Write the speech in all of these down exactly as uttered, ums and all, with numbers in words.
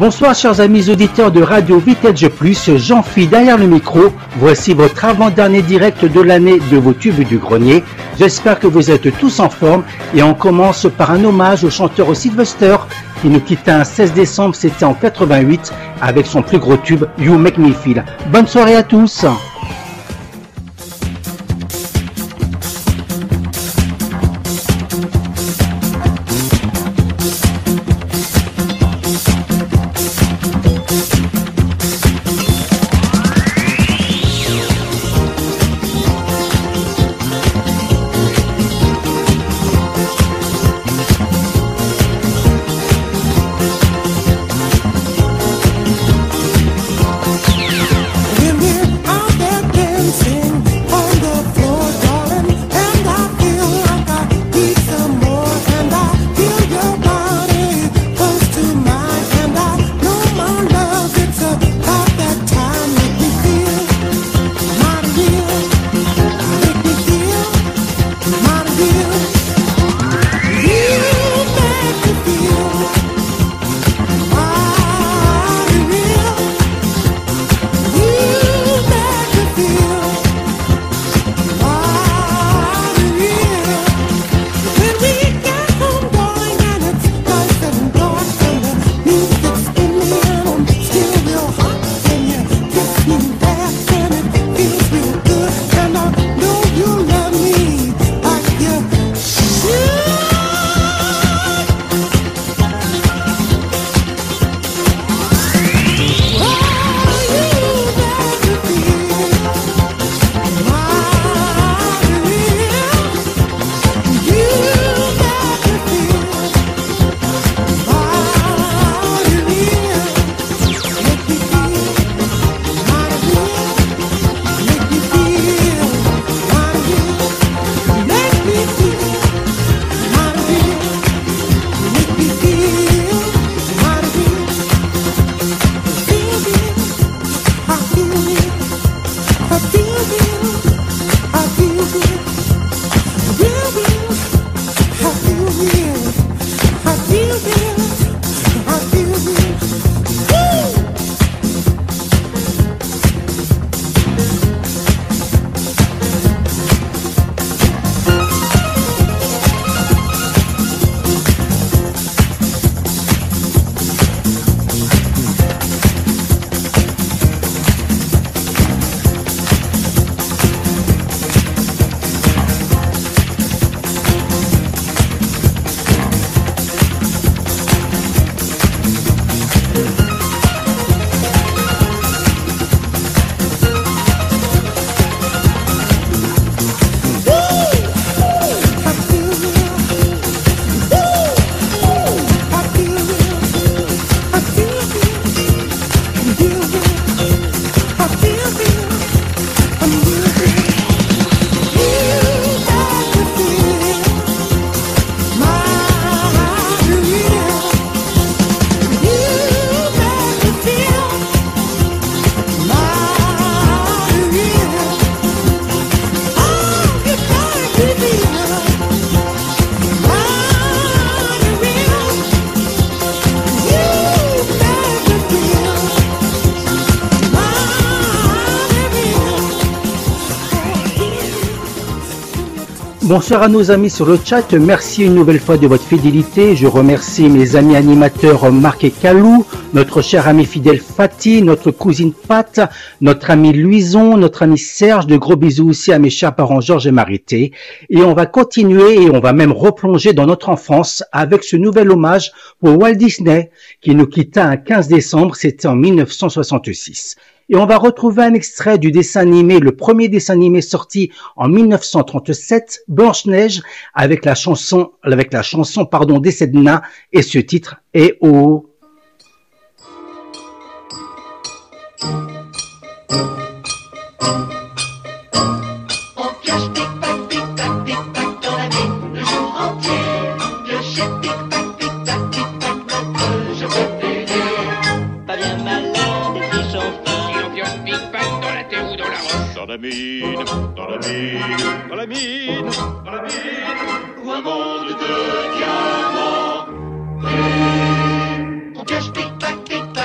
Bonsoir chers amis auditeurs de Radio Vintage Plus, Jean-Phi derrière le micro. Voici votre avant-dernier direct de l'année de vos tubes du grenier. J'espère que vous êtes tous en forme et on commence par un hommage au chanteur Sylvester qui nous quitta un seize décembre, c'était en quatre-vingt-huit avec son plus gros tube You Make Me Feel. Bonne soirée à tous. Bonsoir à nos amis sur le chat, merci une nouvelle fois de votre fidélité. Je remercie mes amis animateurs Marc et Calou, notre cher ami fidèle Fatih, notre cousine Pat, notre ami Louison, notre ami Serge. De gros bisous aussi à mes chers parents Georges et Marité. Et on va continuer et on va même replonger dans notre enfance avec ce nouvel hommage pour Walt Disney qui nous quitta un quinze décembre, c'était en mille neuf cent soixante-six. Et on va retrouver un extrait du dessin animé, le premier dessin animé sorti en mille neuf cent trente-sept, Blanche-Neige, avec la chanson, avec la chanson, pardon, des Sedna, et ce titre est au... On pioche pic-pac, pic-pac, pic-pac dans la ville le jour entier. Piocher pic-pac, pic-pac, pic-pac, notre jeu préféré. Pas bien malade et riche enfin. Si l'on pioche pic-pac dans la terre ou dans la roche. Dans la mine, dans la mine, dans la mine, dans la mine. Ou un monde de diamants. On pioche pic-pac, pic-pac.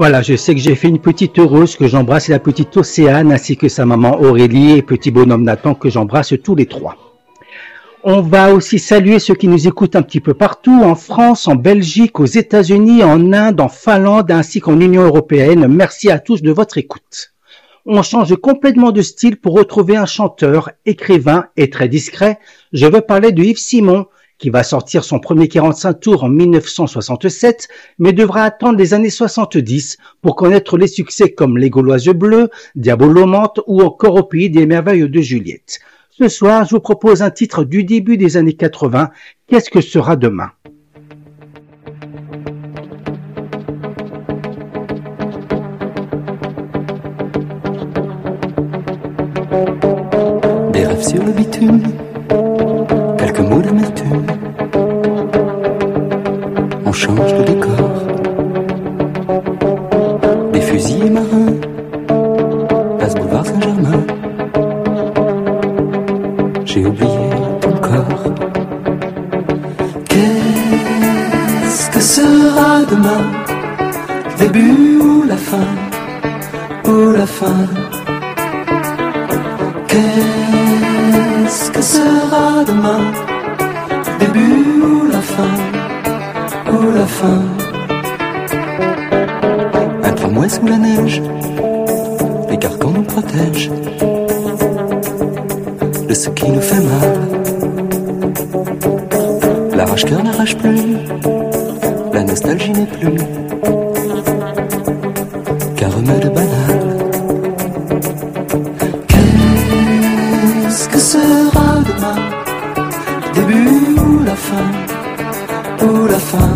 Voilà, je sais que j'ai fait une petite heureuse que j'embrasse, la petite Océane, ainsi que sa maman Aurélie et petit bonhomme Nathan que j'embrasse tous les trois. On va aussi saluer ceux qui nous écoutent un petit peu partout, en France, en Belgique, aux États-Unis, en Inde, en Finlande, ainsi qu'en Union européenne. Merci à tous de votre écoute. On change complètement de style pour retrouver un chanteur, écrivain et très discret. Je veux parler de Yves Simon, qui va sortir son premier quarante-cinq tours en mille neuf cent soixante-sept, mais devra attendre les années soixante-dix pour connaître les succès comme Les Gauloises Bleues, Diabolomante ou encore Au pays des merveilles de Juliette. Ce soir, je vous propose un titre du début des années quatre-vingts, Qu'est-ce que sera demain ? Des rêves sur le bitume, quelques mots d'amertume, on change de décor. Des fusils marins, place boulevard Saint-Germain, j'ai oublié ton corps. Qu'est-ce que sera demain? Le début ou la fin? Ou la fin? Qu'est-ce que sera demain? Le début ou la fin? Ou la fin? Un tramway sous la neige, les carcans nous protègent de ce qui nous fait mal. L'arrache-cœur n'arrache plus, la nostalgie n'est plus qu'un remède banal. Qu'est-ce que sera demain? Début ou la fin? Ou la fin?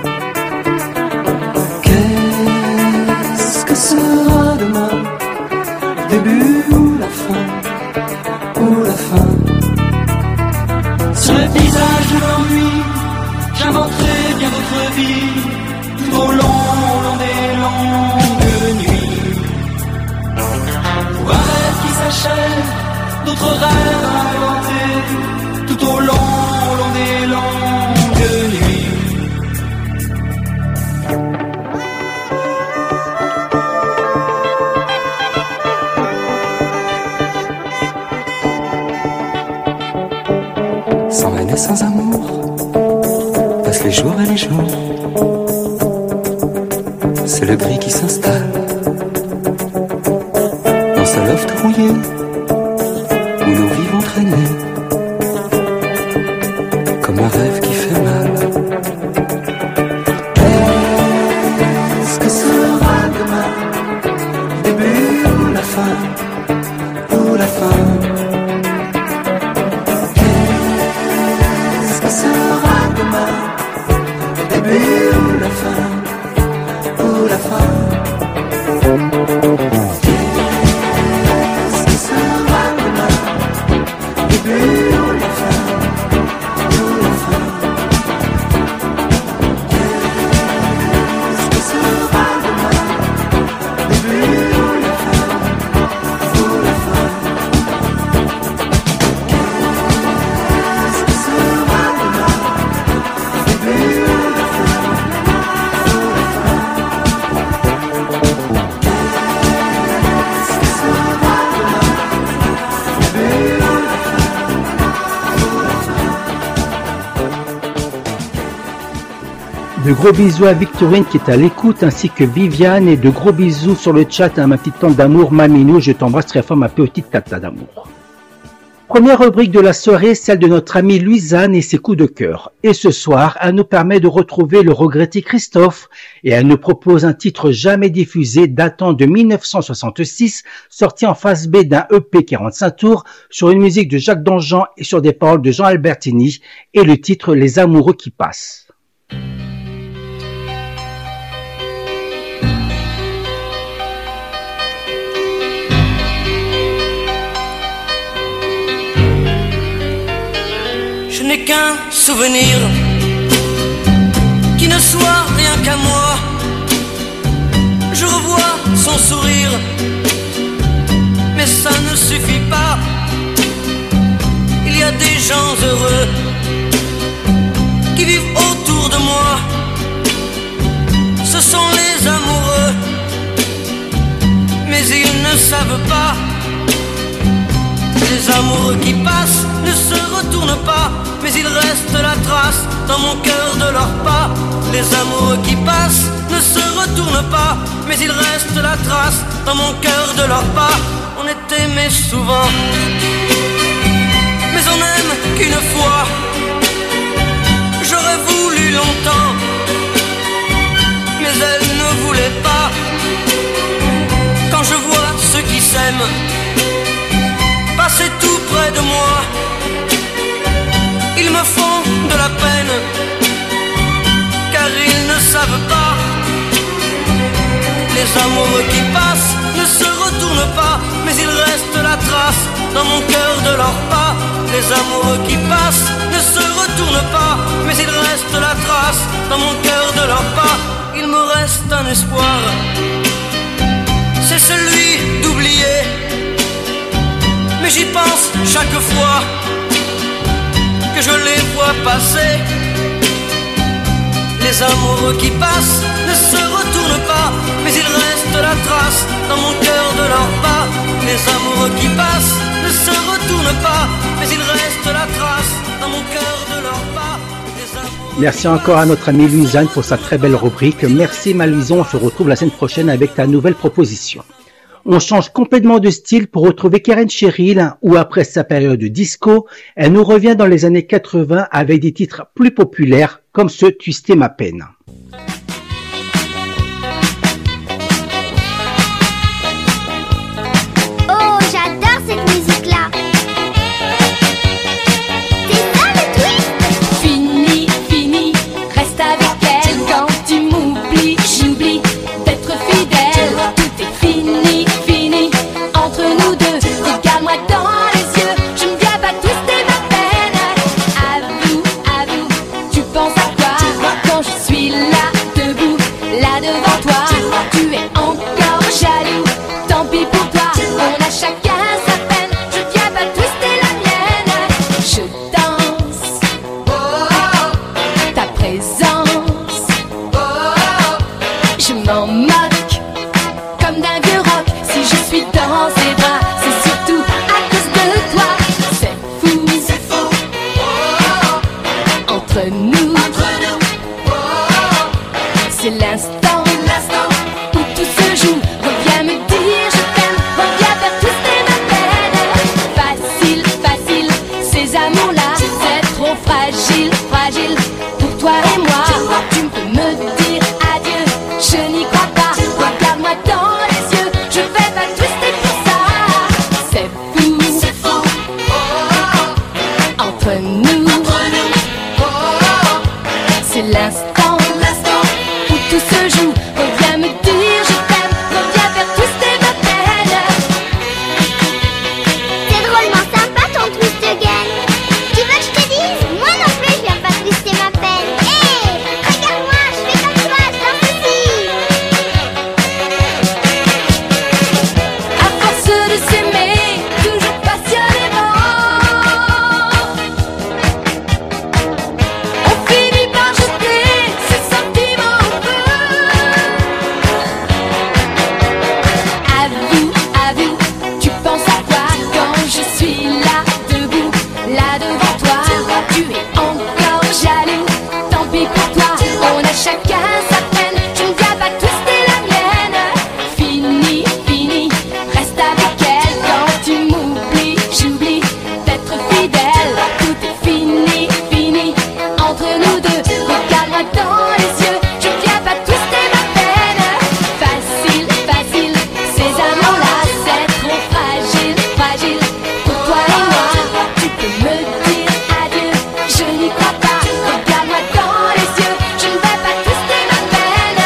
Qu'est-ce que sera demain? Début ou la fin? Ou la fin? Sur le visage de l'ennui, j'inventerai bien votre vie, tout au long, au long des longues nuits. Pour un rêve qui s'achève, d'autres rêves inventés, tout au long, au long des longues nuits. Sans haine et sans amour, passent les jours et les jours. C'est le gris qui s'installe dans ce loft rouillé où nous vivons traînés comme un rêve qui fait mal. Qu'est-ce que sera demain? Début ou la fin? Ou la fin? Qu'est-ce que sera demain? Début ou la fin? Ou la fin? Qu'est-ce que sera demain? Début ou la fin? Ou la fin? Qu'est-ce que sera demain? Début ou la fin? Ou la fin? Qu'est-ce que sera demain? Début ou la fin? Ou la fin? Qu'est-ce que sera demain? Début ou la fin? Ou la fin? De gros bisous à Victorine qui est à l'écoute, ainsi que Viviane, et de gros bisous sur le chat à ma petite tante d'amour, Maminou, je t'embrasse très fort ma petite tata d'amour. Première rubrique de la soirée, celle de notre amie Louisanne et ses coups de cœur. Et ce soir, elle nous permet de retrouver le regretté Christophe et elle nous propose un titre jamais diffusé datant de mille neuf cent soixante-six, sorti en face B d'un E P quarante-cinq tours sur une musique de Jacques Danjean et sur des paroles de Jean Albertini et le titre Les amoureux qui passent. Je n'ai qu'un souvenir qui ne soit rien qu'à moi. Je revois son sourire, mais ça ne suffit pas. Il y a des gens heureux qui vivent autour de moi. Ce sont les amoureux savent pas. Les amoureux qui passent ne se retournent pas, mais il reste la trace dans mon cœur de leurs pas. Les amoureux qui passent ne se retournent pas, mais il reste la trace dans mon cœur de leurs pas. On est aimé souvent, mais on n'aime qu'une fois. J'aurais voulu longtemps, mais elle ne voulait pas. Quand je vois ceux qui s'aiment passer tout près de moi, ils me font de la peine, car ils ne savent pas. Les amoureux qui passent ne se retournent pas, mais il reste la trace dans mon cœur de leurs pas. Les amoureux qui passent ne se retournent pas, mais il reste la trace dans mon cœur de leurs pas. Il me reste un espoir, c'est celui d'oublier, mais j'y pense chaque fois que je les vois passer. Les amoureux qui passent ne se retournent pas, mais il reste la trace dans mon cœur de leurs pas. Les amoureux qui passent ne se retournent pas, mais il reste la trace dans mon cœur de leurs pas. Merci encore à notre amie Louisanne pour sa très belle rubrique. Merci ma Louison, on se retrouve la semaine prochaine avec ta nouvelle proposition. On change complètement de style pour retrouver Karen Cheryl, où après sa période de disco, elle nous revient dans les années quatre-vingts avec des titres plus populaires comme ce Twister ma peine. Oh, j'adore cette musique-là. C'est ça le twist? Fini, fini, reste avec elle. Quand tu m'oublies, j'oublie d'être fidèle. Tout est fini, fini, entre nous deux. Regarde-moi dans les yeux, je ne viens pas twister ma peine. Avoue, avoue, tu penses à quoi quand je suis là, debout, là devant toi? Tu es encore jaloux, tant pis pour toi. On a chacun sa peine, je viens pas twister la mienne. Je danse, ta présence, je m'en moque comme d'un vieux roc. Si je suis dans ses bras, c'est surtout à cause de toi. C'est fou, c'est fou, entre nous, c'est l'instant, l'instant où tout se joue. Reviens me dire je t'aime, reviens faire twister ma peine. Facile, facile, ces amours-là, c'est trop fragile, fragile pour toi et moi. Tu peux me dire adieu, je n'y crois pas. Regarde-moi dans les yeux, je vais pas twister pour ça. C'est fou, c'est fou, entre nous, c'est l'instant, l'instant où tout se joue. Reviens me dire je t'aime, reviens faire twister ma peine. C'est drôlement sympa ton twist again. Tu veux que je te dise? Moi non plus je viens pas twister ma peine. Hé, regarde-moi, je fais comme toi, je danse aussi. À force de s'aimer, toujours passionnément, on finit par jeter ses sentiments au feu. Avoue, avoue, tu penses à quoi quand je suis là, debout, là devant toi? Tu es encore jaloux, tant pis pour toi. On a chacun sa peine, je ne viens pas twister la mienne. Fini, fini, reste avec elle. Quand tu m'oublies, j'oublie d'être fidèle. Tout est fini, fini, entre nous deux. Regarde-moi dans les yeux, je viens pas twister ma peine. Facile, facile, ces amours-là, c'est trop fragile, fragile pour toi et moi. Tu peux me dire adieu, je n'y crois pas. Regarde-moi dans les yeux, je ne vais pas twister ma peine.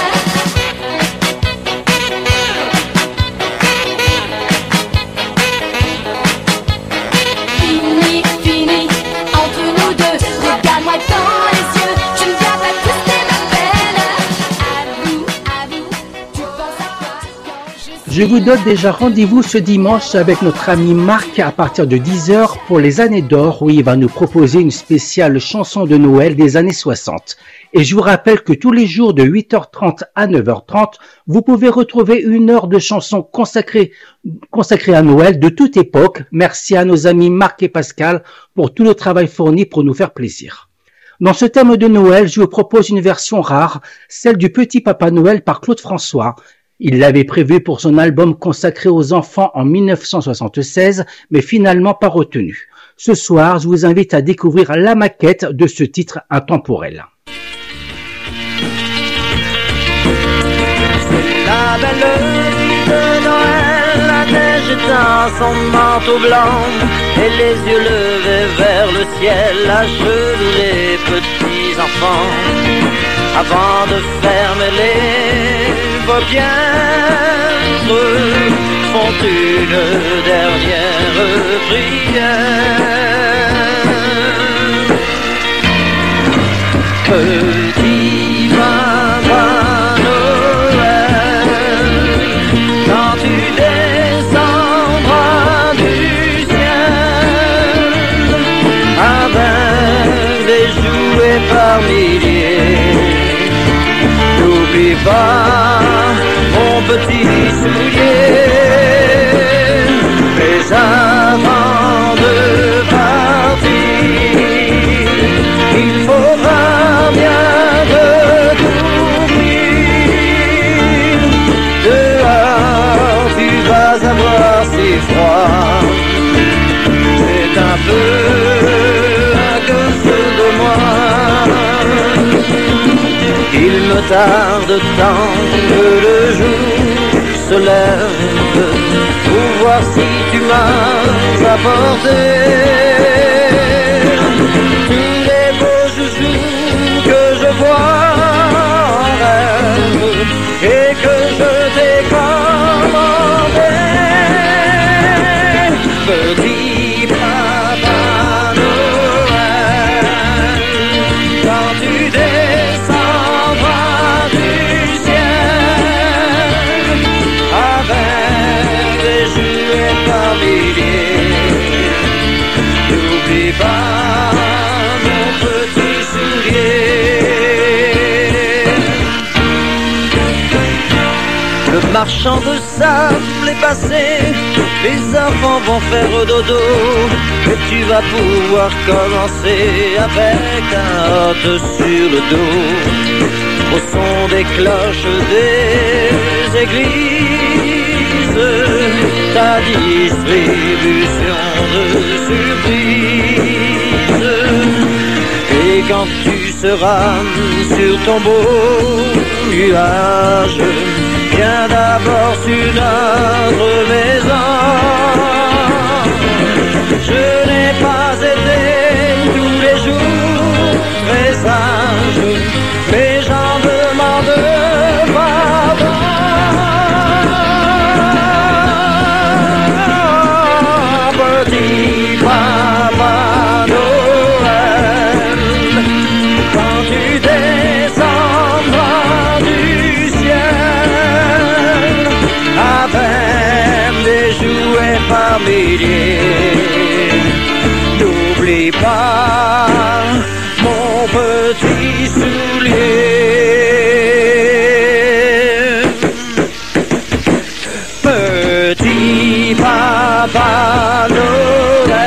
Fini, fini, entre nous deux. Regarde-moi dans les yeux, je ne viens pas twister ma peine. Avoue, avoue, tu penses à quoi quand je suis... Je vous donne déjà rendez-vous ce dimanche avec notre ami Marc à partir de dix heures pour les années d'or où il va nous proposer une spéciale chanson de Noël des années soixante. Et je vous rappelle que tous les jours de huit heures trente à neuf heures trente, vous pouvez retrouver une heure de chansons consacrées, consacrées à Noël de toute époque. Merci à nos amis Marc et Pascal pour tout le travail fourni pour nous faire plaisir. Dans ce thème de Noël, je vous propose une version rare, celle du Petit Papa Noël par Claude François. Il l'avait prévu pour son album consacré aux enfants en mille neuf cent soixante-seize, mais finalement pas retenu. Ce soir, je vous invite à découvrir la maquette de ce titre intemporel. La belle nuit de Noël, la neige éteint son manteau blanc et les yeux levés vers le ciel, à genoux les petits enfants. Avant de fermer les paupières, font une dernière prière. Petit papa Noël, quand tu descendras du ciel, avec des jouets par milliers, n'oublie pas mon petit soulier. Mais avant de partir, il faudra bien te couvrir. Dehors tu vas avoir si froid, c'est un peu à cause de moi. Il me tarde tant que le jour se lève pour voir si tu m'as apporté tous les beaux joujoux que je vois en rêve et que je t'ai commandé. Petit papa Noël, quand tu descendras du ciel avec des jouets par milliers, n'oublie pas mon petit soulier. Le marchand de sable est passé, les enfants vont faire dodo, et tu vas pouvoir commencer avec un hôte sur le dos. Au son des cloches des églises, ta distribution de surprises. Et quand tu seras sur ton beau nuage, viens d'abord sur notre maison. Je n'ai pas été tous les jours très sage, mais j'en demande pardon. Petit papa Noël, quand tu descendras du ciel avec des jouets par milliers, n'oublie pas mon petit soulier. Petit papa Noël,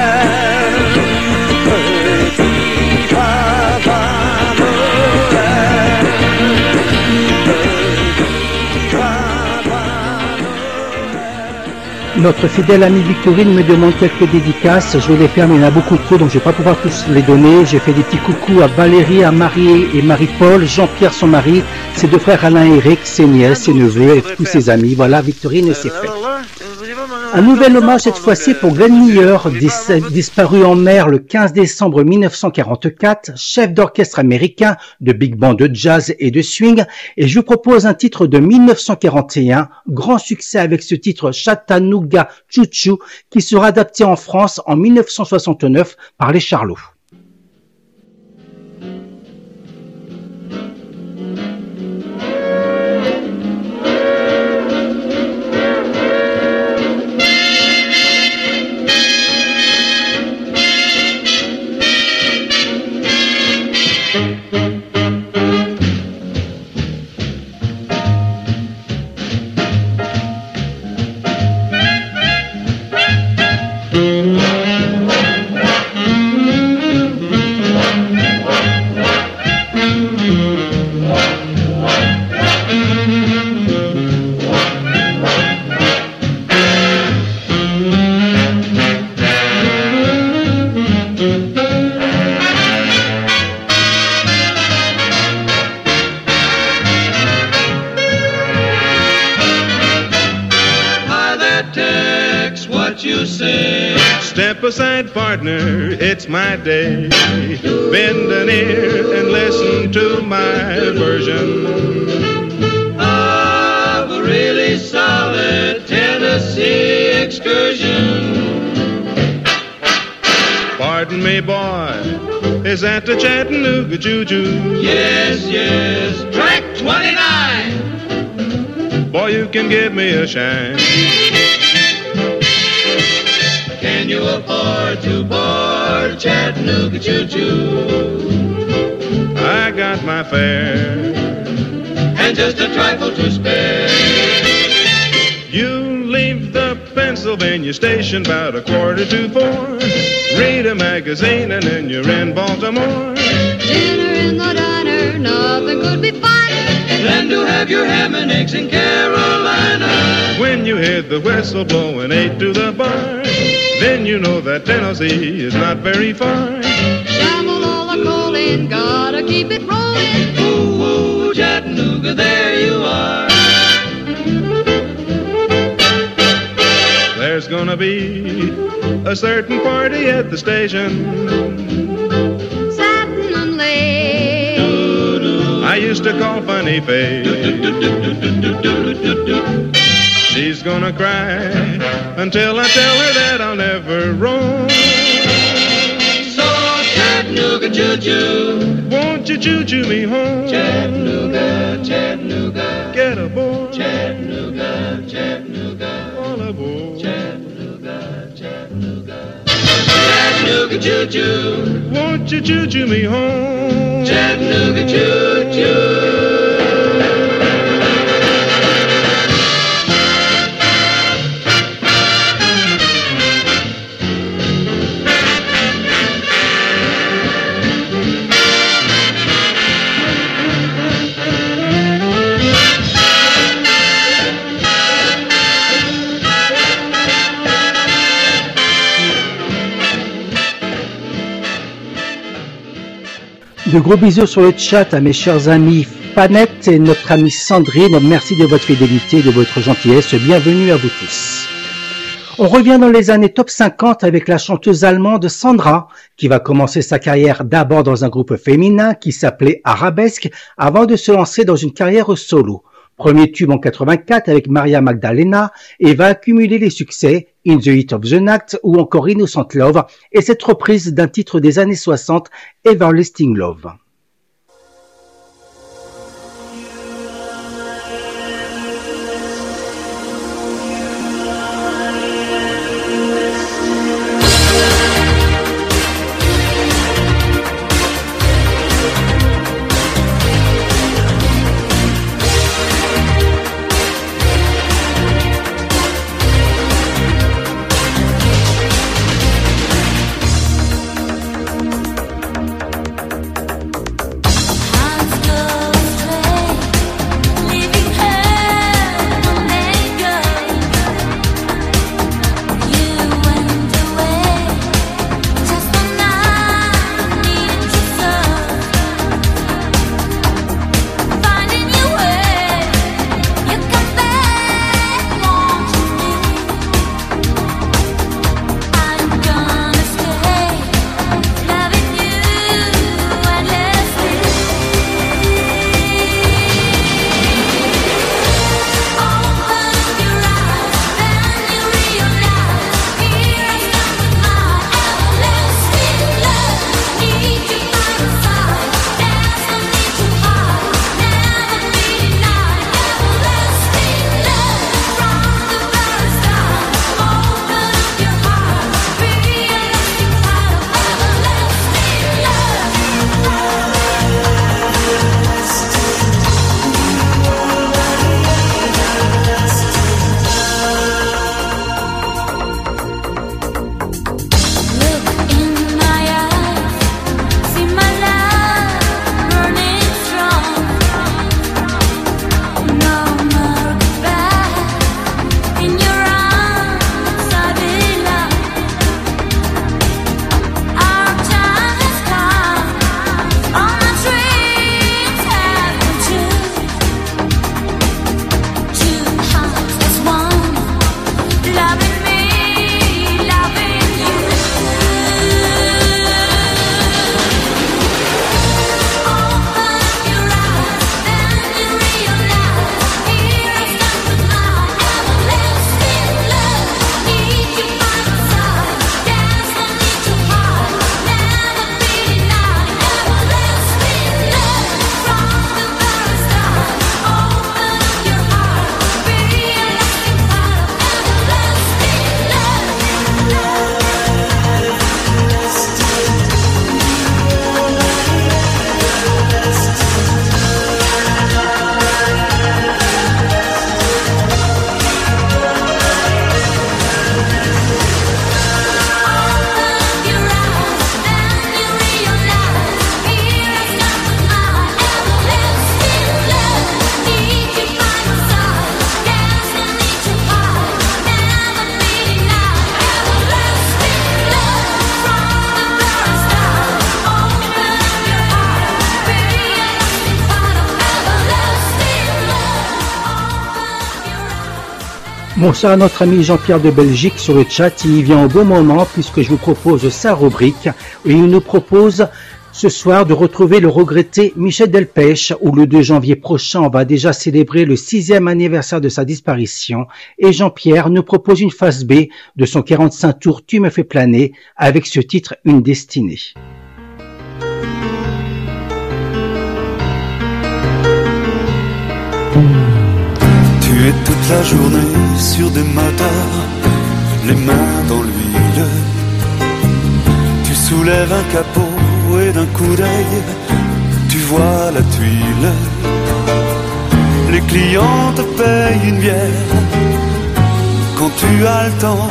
petit papa Noël, petit papa Noël. Notre fidèle amie Victorine me demande quelques dédicaces. Je vais les faire, mais il y en a beaucoup trop, donc je ne vais pas pouvoir tous les donner. J'ai fait des petits coucous à Valérie, à Marie et Marie-Paul, Jean-Pierre son mari, ses deux frères Alain et Eric, ses nièces, ses neveux et tous ses amis. Voilà, Victorine, c'est fait. Un nouvel hommage cette fois-ci pour Glenn Miller, dis- disparu en mer le quinze décembre mille neuf cent quarante-quatre, chef d'orchestre américain de big band de jazz et de swing, et je vous propose un titre de mille neuf cent quarante et un, grand succès avec ce titre Chattanooga Choo Choo, qui sera adapté en France en mille neuf cent soixante-neuf par les Charlots. what you say. Step aside, partner, it's my day. Bend an ear and listen to my version Of a really solid Tennessee excursion. Pardon me, boy, is that the Chattanooga Choo-Choo? Yes, yes, track twenty-nine. Boy, you can give me a shine. Can you afford to board Chattanooga Choo-Choo? I got my fare And just a trifle to spare. You leave the Pennsylvania station about a quarter to four. Read a magazine and then you're in Baltimore. Dinner in the diner, nothing could be finer Than to have your ham and eggs in Carolina. When you hear the whistle blowing eight to the bar, then you know that Tennessee is not very far. Shovel all the coal in, gotta keep it rolling. Ooh, ooh, Chattanooga, there you are. There's gonna be a certain party at the station. Satin and lace. I used to call Funny Face. She's gonna cry until I tell her that I'll never roam. So Chattanooga choo-choo, Won't you choo-choo me home? Chattanooga, Chattanooga, Get aboard, Chattanooga, Chattanooga, all aboard. Chattanooga, Chattanooga, Chattanooga choo-choo, Won't you choo-choo me home? Chattanooga choo-choo. De gros bisous sur le chat à mes chers amis Panette et notre amie Sandrine. Merci de votre fidélité, de votre gentillesse. Bienvenue à vous tous. On revient dans les années top cinquante avec la chanteuse allemande Sandra, qui va commencer sa carrière d'abord dans un groupe féminin qui s'appelait Arabesque, avant de se lancer dans une carrière solo. Premier tube en quatre-vingt-quatre avec Maria Magdalena et va accumuler les succès In the Heat of the Night ou encore Innocent Love et cette reprise d'un titre des années soixante, Everlasting Love. Bonsoir à notre ami Jean-Pierre de Belgique sur le chat. Il y vient au bon moment puisque je vous propose sa rubrique et il nous propose ce soir de retrouver le regretté Michel Delpech où le deux janvier prochain on va déjà célébrer le sixième anniversaire de sa disparition et Jean-Pierre nous propose une phase B de son quarante-cinq tours Tu me fais planer avec ce titre Une destinée. Tu es toute la journée sur des moteurs, les mains dans l'huile. Tu soulèves un capot et d'un coup d'œil, tu vois la tuile. Les clients te payent une bière quand tu as le temps.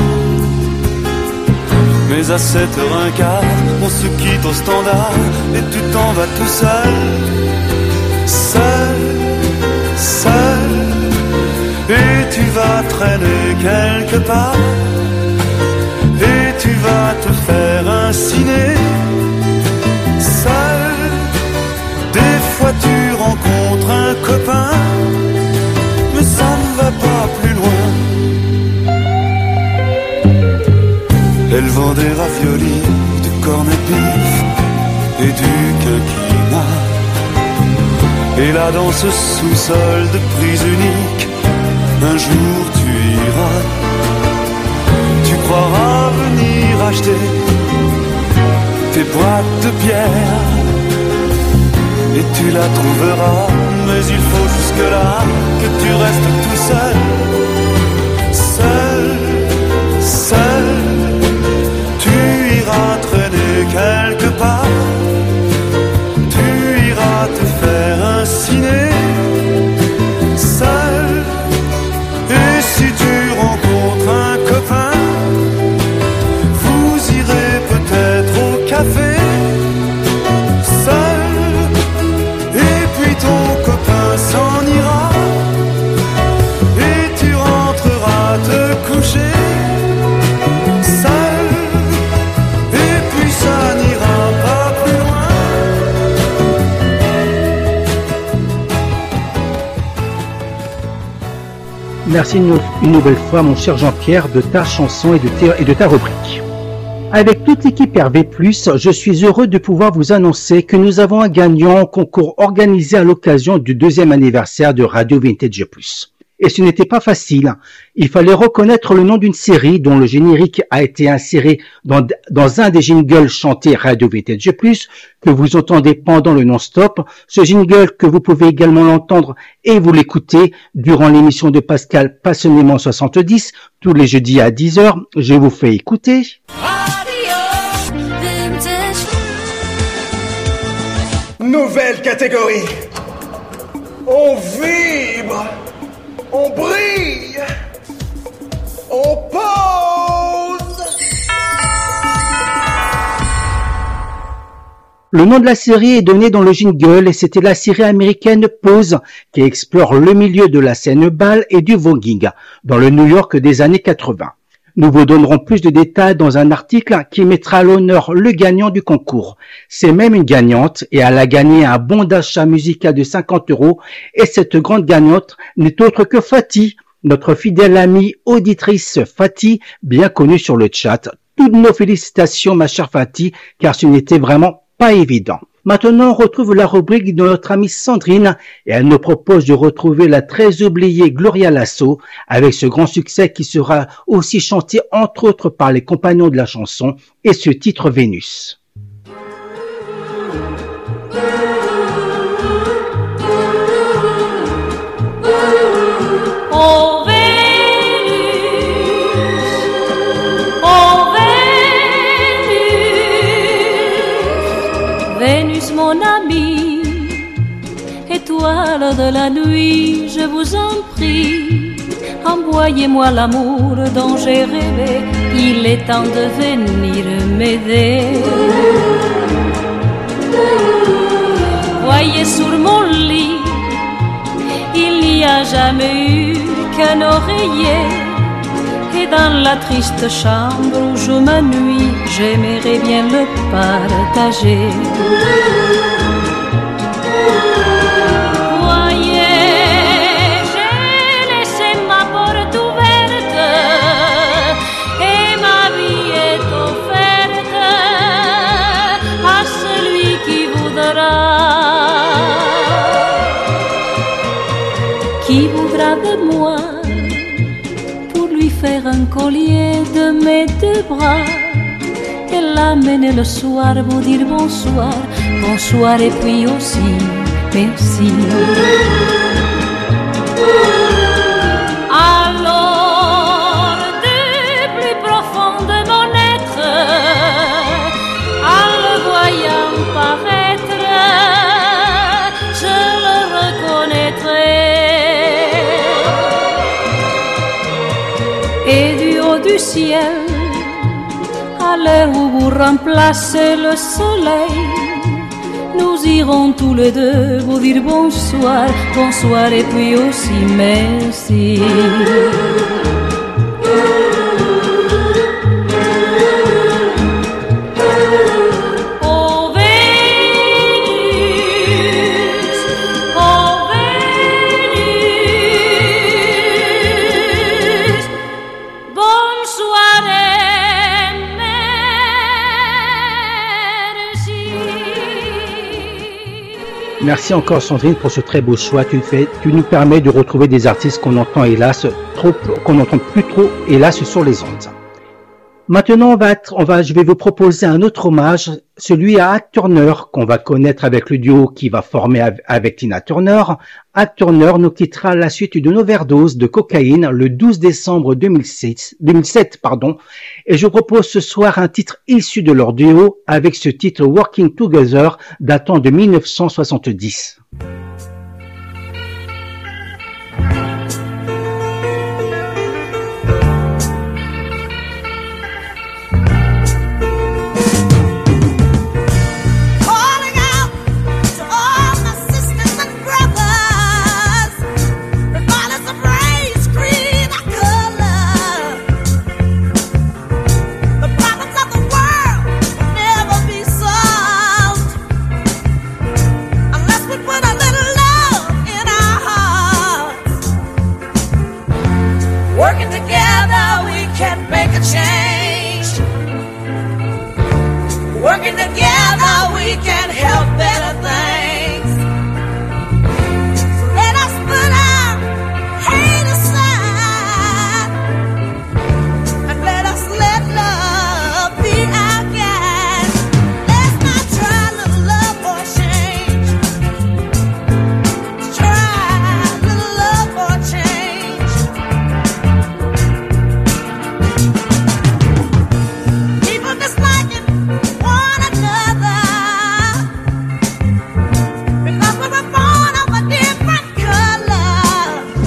Mais à sept heures quinze, on se quitte au standard et tu t'en vas tout seul. Seul, seul. Et tu vas traîner quelque part, et tu vas te faire un ciné. Seul, des fois tu rencontres un copain, mais ça ne va pas plus loin. Elle vend des raviolis, du cornet beef et du quinquina. Et là dans ce sous-sol de prise unique, un jour tu iras, tu croiras venir acheter tes boîtes de pierre et tu la trouveras, mais il faut jusque-là que tu restes tout seul, seul, seul, tu iras traîner quelque part, tu iras te faire un ciné, seul. Et si tu rencontres un copain, vous irez peut-être au café, seul, et puis ton copain s'en ira, et tu rentreras te coucher, seul, et puis ça n'ira pas plus loin. Merci une nouvelle fois, mon cher Jean-Pierre, de ta chanson et de, ta, et de ta rubrique. Avec toute l'équipe R V plus, je suis heureux de pouvoir vous annoncer que nous avons un gagnant au concours organisé à l'occasion du deuxième anniversaire de Radio Vintage Plus. Et ce n'était pas facile. Il fallait reconnaître le nom d'une série dont le générique a été inséré dans, dans un des jingles chantés Radio Vintage Plus que vous entendez pendant le non-stop. Ce jingle que vous pouvez également l'entendre et vous l'écoutez durant l'émission de Pascal Passionnément soixante-dix tous les jeudis à dix heures. Je vous fais écouter. Nouvelle catégorie. On vibre. On brille, on pose. Le nom de la série est donné dans le jingle et c'était la série américaine Pose qui explore le milieu de la scène bal et du voguing dans le New York des années quatre-vingts. Nous vous donnerons plus de détails dans un article qui mettra à l'honneur le gagnant du concours. C'est même une gagnante et elle a gagné un bon d'achat musical de cinquante euros et cette grande gagnante n'est autre que Fatih, notre fidèle amie auditrice Fatih, bien connue sur le chat. Toutes nos félicitations ma chère Fatih car ce n'était vraiment pas évident. Maintenant, on retrouve la rubrique de notre amie Sandrine et elle nous propose de retrouver la très oubliée Gloria Lasso avec ce grand succès qui sera aussi chanté entre autres par les compagnons de la chanson et ce titre Vénus. Oh Vénus, oh Vénus, Vénus mon amie, étoile de la nuit, je vous en prie, envoyez-moi l'amour dont j'ai rêvé, il est temps de venir m'aider. Voyez sur mon lit, il n'y a jamais eu qu'un oreiller, et dans la triste chambre où je m'ennuie, j'aimerais bien le partager. Voyez, j'ai laissé ma porte ouverte faire un collier de mes deux bras et l'amener le soir pour dire bonsoir, bonsoir et puis aussi merci. Alors du plus profond de mon être, en le voyant paraître, je le reconnaîtrai. Et du haut du ciel, à l'heure où vous remplacez le soleil, nous irons tous les deux vous dire bonsoir, bonsoir et puis aussi merci. Oh Vénus, oh Vénus, bonsoir et Merci encore Sandrine pour ce très beau choix. Tu, fais, tu nous permets de retrouver des artistes qu'on entend hélas trop, qu'on n'entend plus trop hélas sur les ondes. Maintenant, on va être, on va, je vais vous proposer un autre hommage, celui à Ike Turner, qu'on va connaître avec le duo qui va former avec Tina Turner. Ike Turner nous quittera à la suite d'une overdose de cocaïne le douze décembre deux mille sept, deux mille sept, pardon. Et je vous propose ce soir un titre issu de leur duo avec ce titre Working Together datant de mille neuf cent soixante-dix. Working together, we can help better things. So let us put our hate aside and let us let love be our guide. Let's not try a little love for change. Try a little love for change. People disliking one another because we were born of a different color.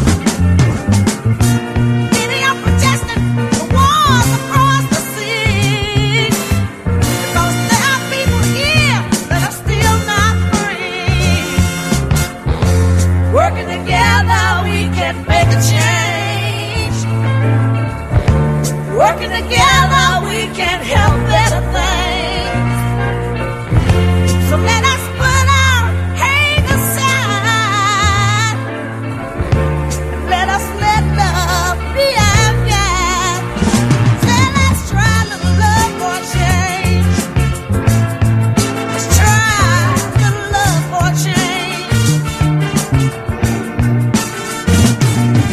Many are protesting the wars across the sea because there are people here that are still not free. Working together, we can make a change. Working together, we can help better things. So let us put our hate aside and let us let love be our guide. So let's try a little love for change. Let's try a little love for change.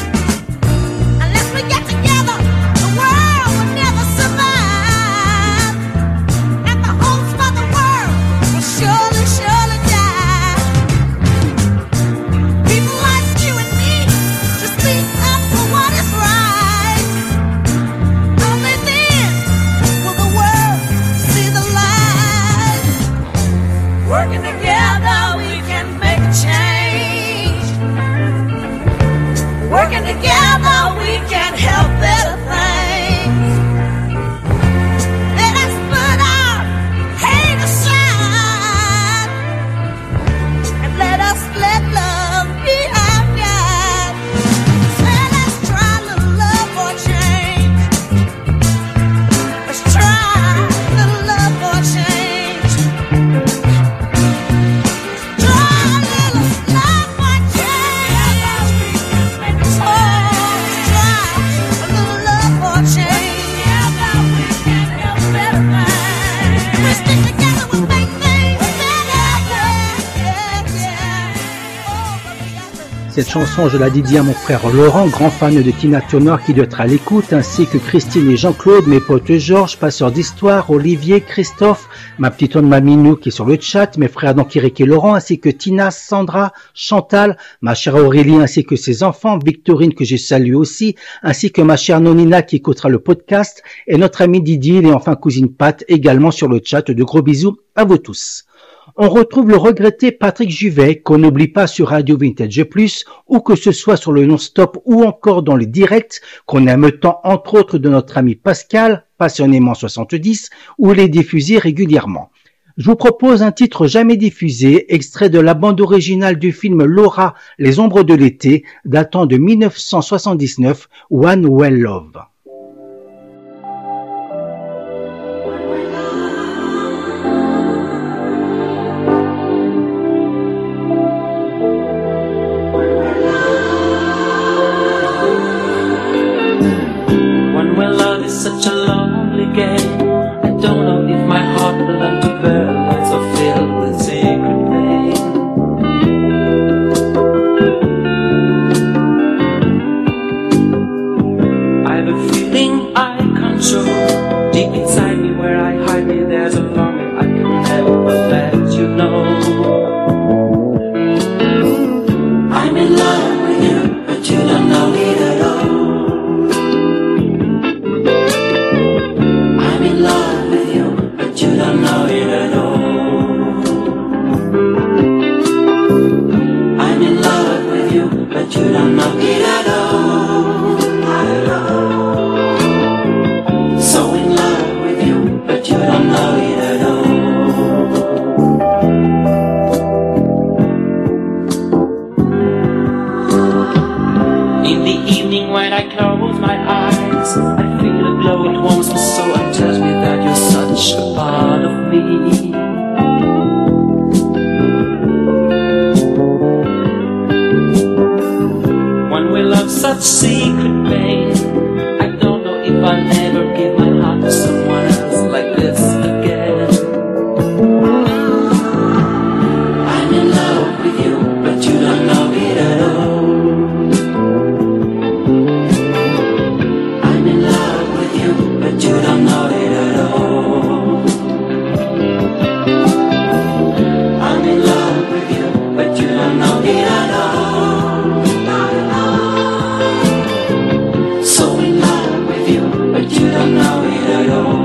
Unless we get together, the world will never survive. Cette chanson, je la dédie à mon frère Laurent, grand fan de Tina Turner qui doit être à l'écoute, ainsi que Christine et Jean-Claude, mes potes Georges, passeurs d'histoire, Olivier, Christophe, ma petite onde Maminou qui est sur le chat, mes frères donc Eric et Laurent, ainsi que Tina, Sandra, Chantal, ma chère Aurélie, ainsi que ses enfants, Victorine que j'ai salué aussi, ainsi que ma chère Nonina qui écoutera le podcast, et notre ami Didier et enfin cousine Pat également sur le chat. De gros bisous à vous tous. On retrouve le regretté Patrick Juvet, qu'on n'oublie pas sur Radio Vintage Plus, ou que ce soit sur le non-stop ou encore dans les directs, qu'on aime tant entre autres de notre ami Pascal, passionnément soixante-dix, ou les diffuser régulièrement. Je vous propose un titre jamais diffusé, extrait de la bande originale du film Laura, Les ombres de l'été, datant de mille neuf cent soixante-dix-neuf, One Well Love. Such a lonely game. I don't know if my heart will learn to bear lights are filled with secret pain. I have a feeling I can't show. Deep inside me where I hide me, there's a longing I can never let you know. I'm in love with you, but you don't know it at all. You don't know it at all. I'm in love with you, but you don't know it at all. Not at all. So in love with you, but you don't know it at all. In the evening when I close my eyes, I feel a glow, it warms my soul and tells me that you're such a part of me. When we love such secret pain, I don't know if I'll ever give my heart to someone else like this again. I'm in love with you, but you don't know it at all. I'm in love with you, but you don't know it at all. I'm in love with you, but you don't know it at all. Not at all. So in love with you, but you don't know it at all.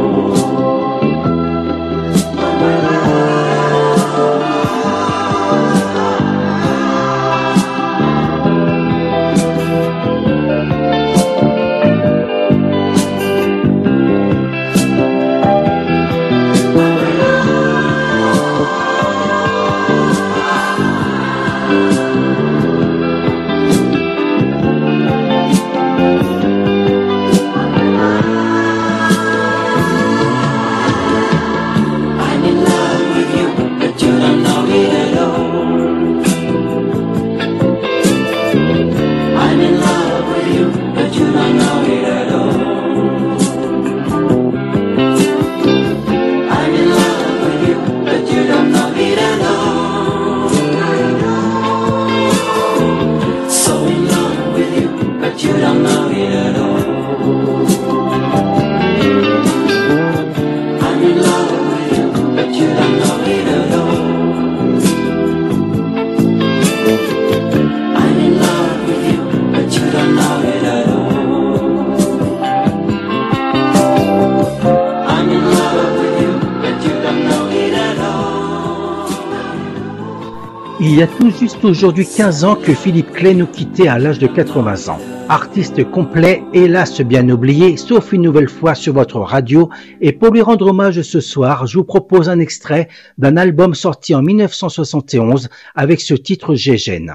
Il y a tout juste aujourd'hui quinze ans que Philippe Clay nous quittait à l'âge de quatre-vingts ans. Artiste complet, hélas bien oublié, sauf une nouvelle fois sur votre radio. Et pour lui rendre hommage ce soir, je vous propose un extrait d'un album sorti en mille neuf cent soixante et onze avec ce titre Gégène.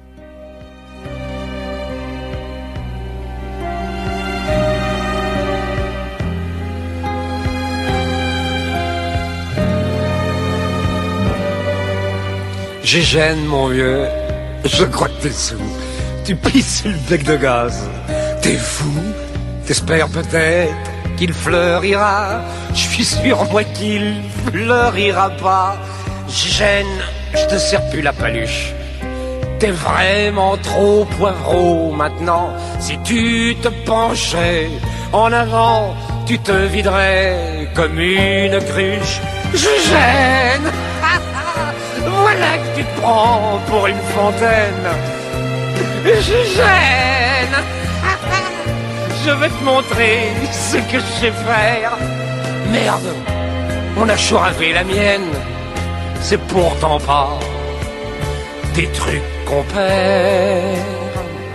Gégène, mon vieux, je crois que t'es sous. Tu pisses le bec de gaz. T'es fou, t'espères peut-être qu'il fleurira. Je suis sûr, moi, qu'il fleurira pas. Gégène, je te sers plus la paluche. T'es vraiment trop poivreau maintenant. Si tu te penchais en avant, tu te viderais comme une cruche. Je gêne. Voilà que tu te prends pour une fontaine. Je gêne. Je vais te montrer ce que je sais faire. Merde, on a chouravé la mienne. C'est pourtant pas des trucs qu'on perd.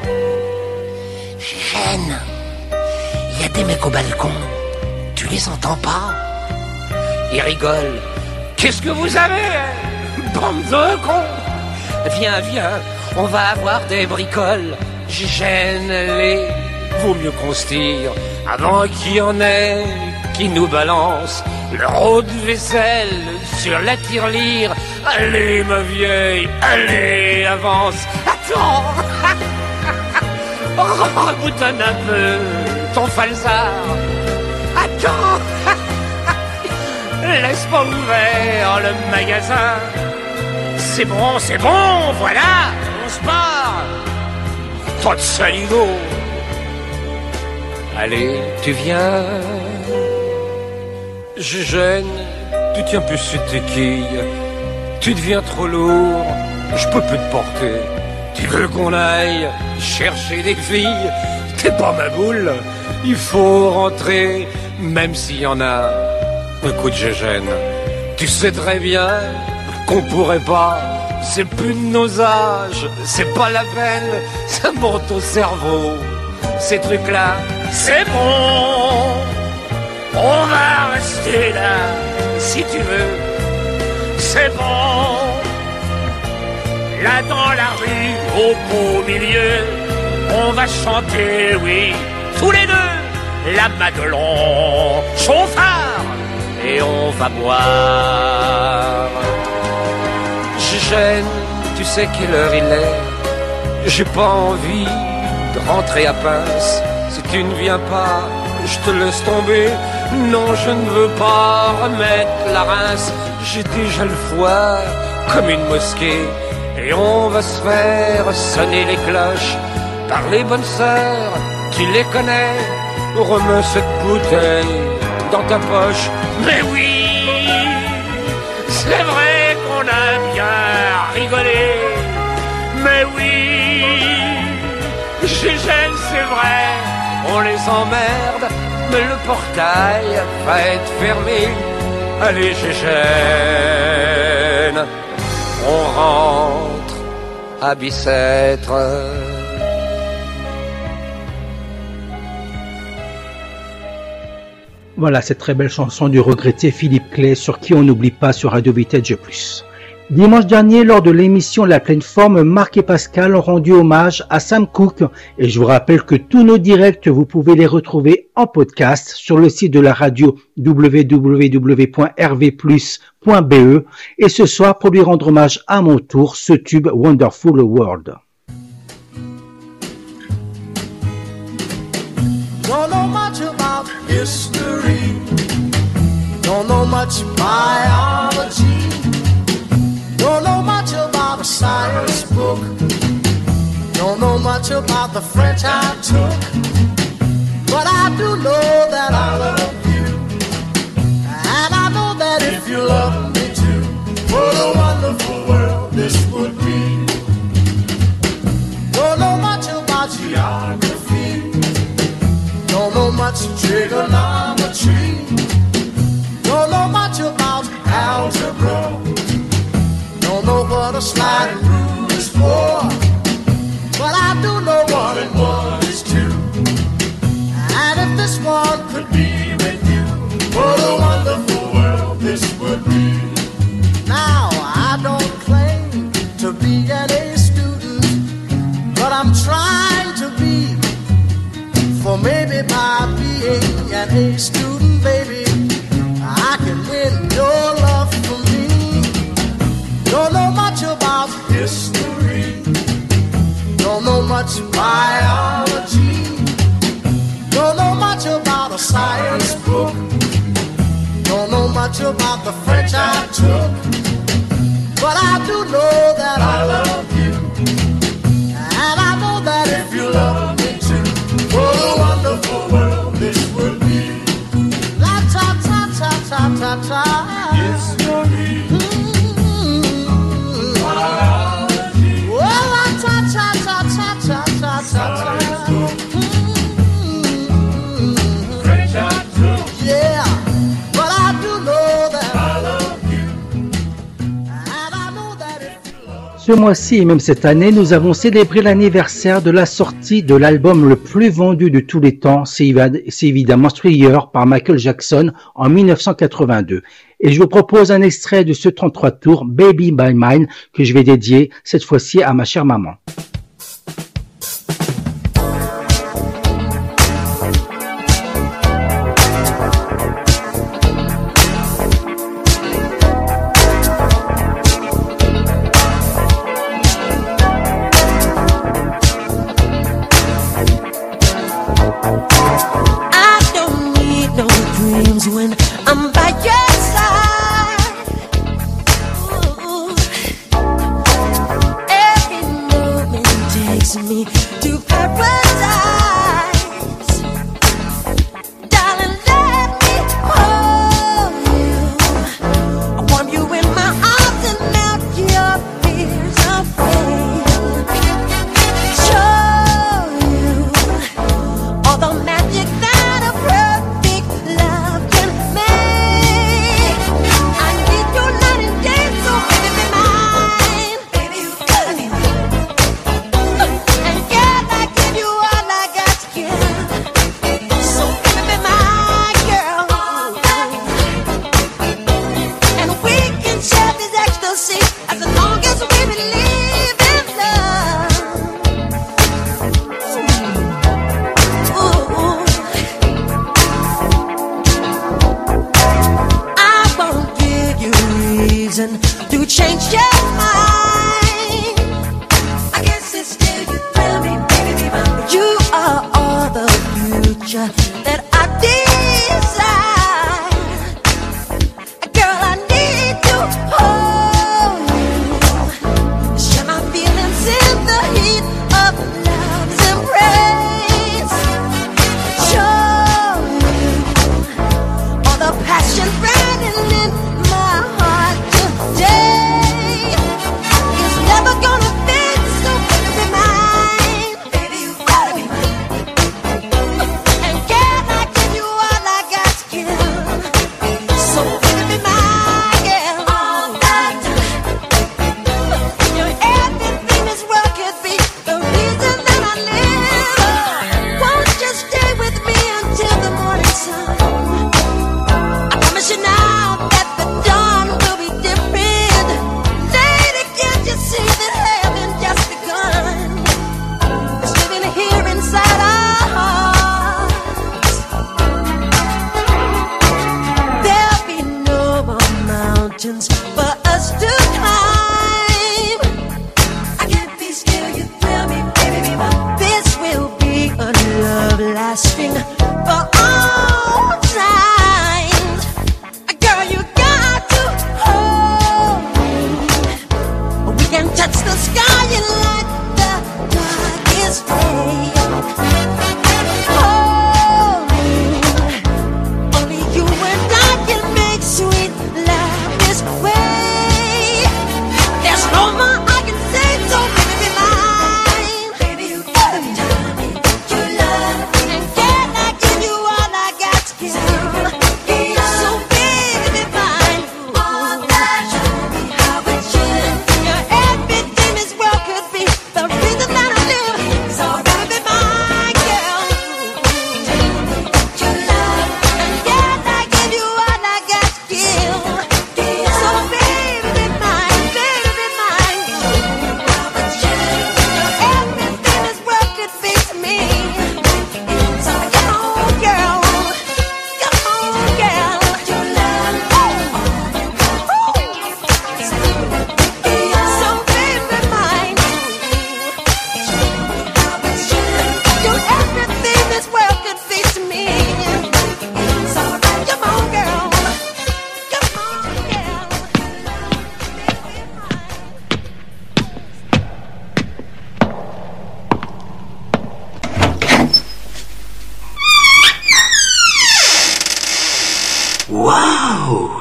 Gêne. Il y a des mecs au balcon. Tu les entends pas? Ils rigolent. Qu'est-ce que vous avez, bande de cons? Viens, viens, on va avoir des bricoles. Gêne-les, vaut mieux qu'on se tire avant qu'il y en ait qui nous balance leur eau de vaisselle sur la tirelire. Allez, ma vieille, allez, avance. Attends. Reboutonne un peu ton falzar. Attends. Laisse pas ouvert le magasin. C'est bon, c'est bon, voilà, on se barre. Pas de saligo. Allez, tu viens. Je gêne, tu tiens plus sur tes quilles. Tu deviens trop lourd, je peux plus te porter. Tu veux qu'on aille chercher des filles? T'es pas ma boule, il faut rentrer, même s'il y en a. Écoute, je gêne, tu sais très bien qu'on pourrait pas. C'est plus de nos âges, c'est pas la peine, ça monte au cerveau. Ces trucs-là, c'est bon. On va rester là, si tu veux. C'est bon. Là dans la rue, au beau milieu, on va chanter, oui, tous les deux, la Madelon, chauffard, et on va boire. Je gêne, tu sais quelle heure il est. J'ai pas envie de rentrer à pince. Si tu ne viens pas, je te laisse tomber. Non, je ne veux pas remettre la rince. J'ai déjà le foie comme une mosquée. Et on va se faire sonner les cloches par les bonnes sœurs, tu les connais. Remets cette bouteille dans ta poche. Mais oui, c'est vrai qu'on a bien rigolé. Mais oui, je gêne, c'est vrai, on les emmerde. Mais le portail va être fermé. Allez, je gêne, on rentre à Bicêtre. Voilà cette très belle chanson du regretté Philippe Clay, sur qui on n'oublie pas sur Radio Vintage Plus. Dimanche dernier, lors de l'émission La Pleine Forme, Marc et Pascal ont rendu hommage à Sam Cooke, et je vous rappelle que tous nos directs, vous pouvez les retrouver en podcast sur le site de la radio w w w point r v plus point b e, et ce soir, pour lui rendre hommage à mon tour, ce tube Wonderful World. Don't know much about history, don't know much biology, don't know much about a science book, don't know much about the French I took, but I do know that I love you, and I know that if you love me too, what a wonderful world this would be. Don't know much about geography, don't know much trigonometry, don't know much about algebra, don't know what a sliding rule is for, but I do know one and one is two. And if this one could be with you, what a wonderful world this would be. Now I don't claim to be an A student, but I'm trying to be. For maybe by being an A student, baby, I can win your love for me. Don't know much about history, don't know much biology, don't know much about a science book, don't know much about the French I took, but I do know that I love you, Ce mois-ci et même cette année, nous avons célébré l'anniversaire de la sortie de l'album le plus vendu de tous les temps, c'est évidemment Thriller par Michael Jackson en mille neuf cent quatre-vingt-deux. Et je vous propose un extrait de ce trente-trois tours, Baby by Mine, que je vais dédier cette fois-ci à ma chère maman. When I'm by your side, ooh, every moment takes me to paradise. Darling, let me hold you. I warm you in my arms and melt your fears away. Show you all the magic that a perfect love can make. I need you night and day, so baby be mine. Baby, you gotta be mine. And girl, I give you all I got to give. So baby be my girl. And we can share this ecstasy as long as we believe in love. Ooh. I won't give you reason to change your mind. I guess it's still you thrill me, baby, be mine. You are all the future that I desire. Girl, I need to hold you. Share my feelings in the heat of love's embrace. Show you all the passion burning in my heart today. It's never gonna fade, so baby be mine. Baby, you gotta be mine. And can I give you all I got to give? So baby be my girl. All that your everything this world could be the reason that I live. Won't you stay with me until the morning sun? I promise you now that the dawn will be different. Lady, can't you see that heaven just begun? It's living here inside our hearts. There'll be no more mountains for us to climb. I can't be still, you thrill me, baby, be mine. This will be a love lasting for all times. Girl, you got to hold me. We can touch the sky and light the darkest day. Hold me. Only you and I can make sweet love this way. There's no more I can say, so baby be mine. Baby, you gotta tell me you love. And can I give you all I got to give? So baby be mine. All that show me how it should. Your everything this world could be the reason that I live. So baby be my girl. Tell me you love. And can I give you all I got to give? So baby be mine, baby be mine. How it should. Your everything this world could be to me. So come on, girl. Come on, girl. You love. So baby mine. How it should. Your everything this world could be to me. So come on, girl. Come on, girl. Wow!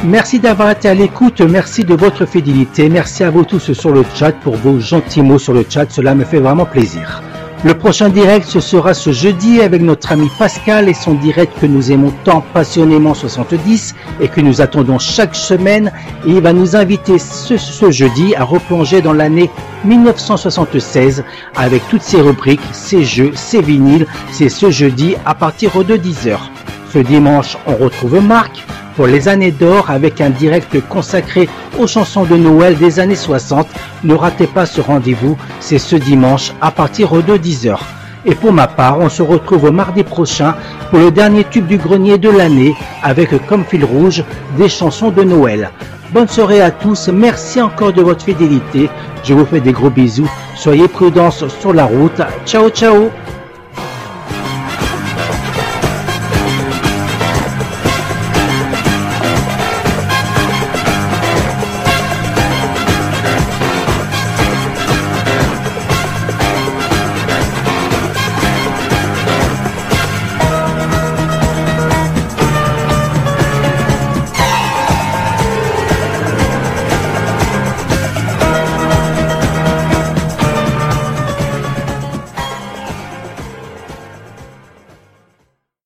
Merci d'avoir été à l'écoute, merci de votre fidélité, merci à vous tous sur le chat pour vos gentils mots sur le chat, cela me fait vraiment plaisir. Le prochain direct, ce sera ce jeudi avec notre ami Pascal et son direct que nous aimons tant passionnément soixante-dix et que nous attendons chaque semaine. Et il va nous inviter ce, ce jeudi à replonger dans l'année mille neuf cent soixante-seize avec toutes ses rubriques, ses jeux, ses vinyles. C'est ce jeudi à partir de dix heures. Ce dimanche, on retrouve Marc pour les années d'or avec un direct consacré aux chansons de Noël des années soixante. Ne ratez pas ce rendez-vous, c'est ce dimanche à partir de dix heures. Et pour ma part, on se retrouve mardi prochain pour le dernier tube du grenier de l'année avec comme fil rouge des chansons de Noël. Bonne soirée à tous, merci encore de votre fidélité, je vous fais des gros bisous, soyez prudents sur la route, ciao ciao.